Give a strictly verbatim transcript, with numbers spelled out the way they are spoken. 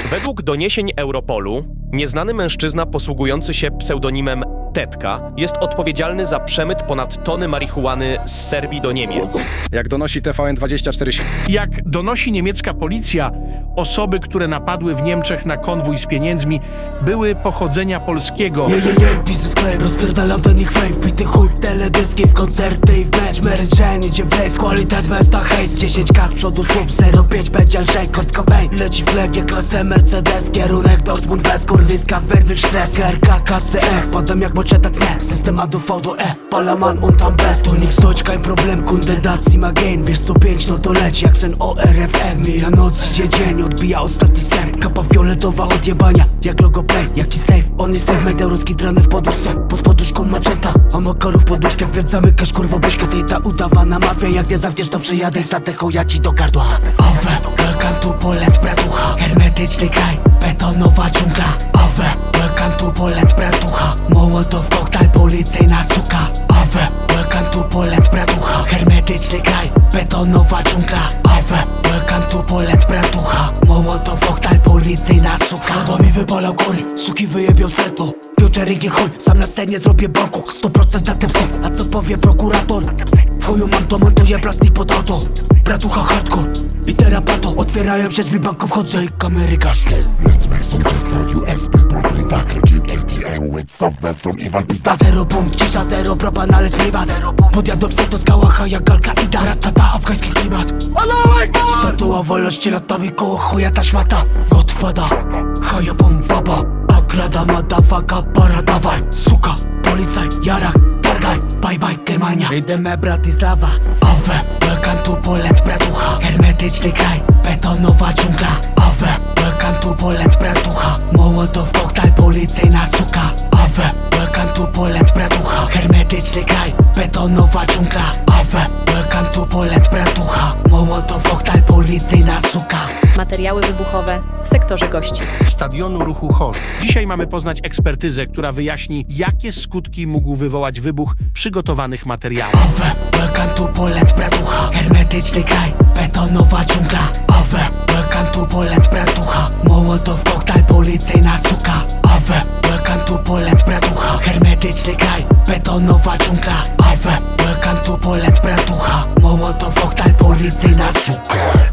Według doniesień Europolu, nieznany mężczyzna posługujący się pseudonimem Tetka jest odpowiedzialny za przemyt ponad tony marihuany z Serbii do Niemiec. Jak donosi T V N dwadzieścia cztery... Jak donosi niemiecka policja, osoby, które napadły w Niemczech na konwój z pieniędzmi, były pochodzenia polskiego. Nie, nie, nie, biznes klej, rozpierdalam ten ich fame. Wbity chuj w teledyski, w koncerty i w bench. Mary Jane idzie w race, qualitet Vesta Haze. dziesięć ka z przodu, słup zero pięć, będzie lżej, Kurt Cobain. Leci w legie, klasę Mercedes, kierunek Dortmund, West, kurwiska, werwil, stres. R K K C F, padam jak boczeta tnie. System A do V do E, Palaman und am Bett. To nikt stoć, kein problem, Kunde dacji ma gain. Wiesz co pięć, no to leci jak sen O R F M. Mija noc, idzie dzień, odbija ostatni sem. Kapa fioletowa od jebania, jak logo play, jaki safe. On jest safe, meteoruski drany w poduszce. Pod poduszką maczeta, a makarów poduszkę. Więc zamykasz kurwa buźkę, ty ta udawana mafia. Jak nie zamkniesz to przejadę, za te ja ci do gardła. Owe, welcome to Poland, bratucha. Hermetyczny kraj, betonowa dżungla. Owe, welcome to Poland, bratucha. Mołotow, koktajl, policyjna suka. Owe, welcome to Poland, bratucha. Hermetyczny kraj, betonowa dżungla. Owe, welcome to Poland, bratucha. Mołotow, koktajl, policyjna suka. Bo mi wybolał góry, suki wyjebią serto. Futuring i chuj, sam na scenie zrobię Bangkok. sto procent na tym psy, a co powie prokurator? W chuju mam to, montuję plastik pod auto. Bratucha hardcore i terapato. Otwierają się drzwi banku, wchodzę i kamery gaśnie. Let's make some jackpot U S B portly dark liquid A T M with software from Ivan Pizda. Zero punkt, cisza, zero propan, ale z prywat. Podjadą psy to skałacha jak Galka Ida. Ratata, afgański klimat. Statua wolności latami koło chuja ta szmata. God wpada, haja bom baba. Agrada madafaka, para dawaj. Suka, policaj, jarak, targaj. Bye bye Germania, idziemy Bratislava. Owe, welcome to Poland, bratucha. Hermetyczny kraj, betonowa dżungla. Owe, welcome to Poland, bratucha. Mołotow, koktajl, policyjna suka. Owe, welcome to Poland, bratucha. Hermetyczny kraj, betonowa dżungla. Owe, welcome to Poland, bratucha. Mołotow, koktajl, policyjna suka. Materiały wybuchowe w sektorze gości. Stadionu ruchu Chorzów. Dzisiaj mamy poznać ekspertyzę, która wyjaśni, jakie skutki mógł wywołać wybuch przygotowanych materiałów. Owe, welcome to Poland, bratucha. Hermetyczny kraj, betonowa dżungla. Owe, welcome to Poland, bratucha. Mołotow, koktajl, policyjna suka. Owe, welcome to Poland, bratucha. Hermetyczny kraj, betonowa dżungla. Owe, welcome to Poland, bratucha. Mołotow, koktajl, policyjna suka.